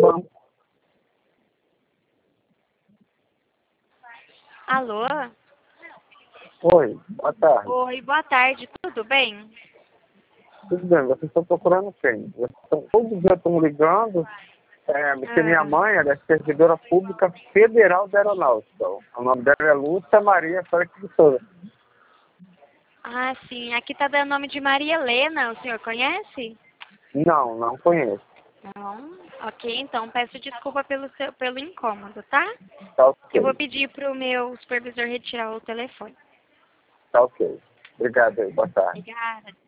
banco. Alô? Oi, boa tarde. Oi, boa tarde, tudo bem? Tudo bem, vocês estão procurando quem? Todos os dias estão ligando, porque minha mãe ela é servidora pública federal da aeronáutica. O nome dela é Lúcia Maria Félix de Souza. Ah, sim, aqui tá dando nome de Maria Helena, o senhor conhece? Não, não conheço. Não? Ok, então peço desculpa pelo incômodo, tá? Tá Eu vou ok, pedir pro meu supervisor retirar o telefone. tá ok. Obrigado aí, boa tarde. Obrigada.